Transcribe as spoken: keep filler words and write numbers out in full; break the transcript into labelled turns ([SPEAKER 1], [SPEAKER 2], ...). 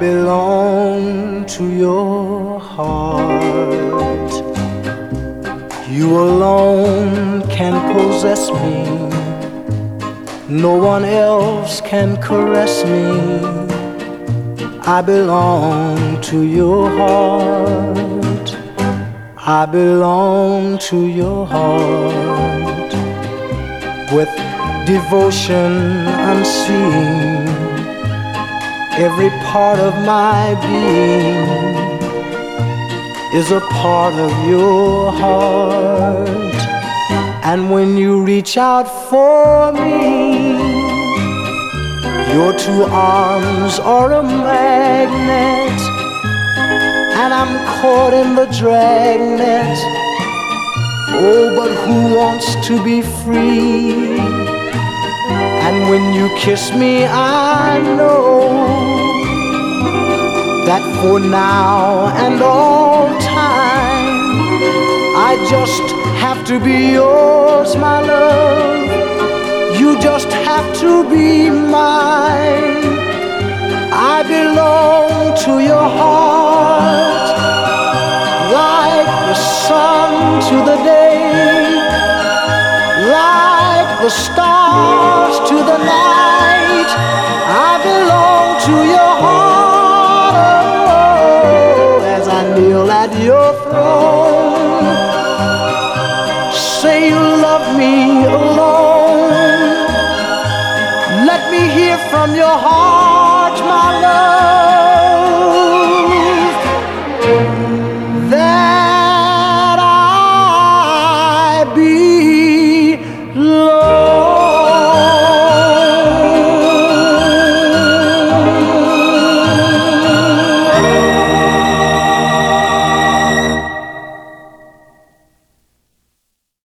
[SPEAKER 1] belong to your heart. You alone can possess me. No one else can caress me. I belong to your heart. I belong to your heart. With devotion unseen, every part of my being is a part of your heart. And when you reach out for me, your two arms are a magnet, and I'm caught in the dragnet. Oh, but who wants to be free? And when you kiss me, I know that for now and all time, I just have to be yours, my love. You just have to be mine. I belong to your heart, like the sun to the day, like the stars to the night. I belong to your heart. As I kneel at your throne, say you love me alone. Let me hear from your heart, my love.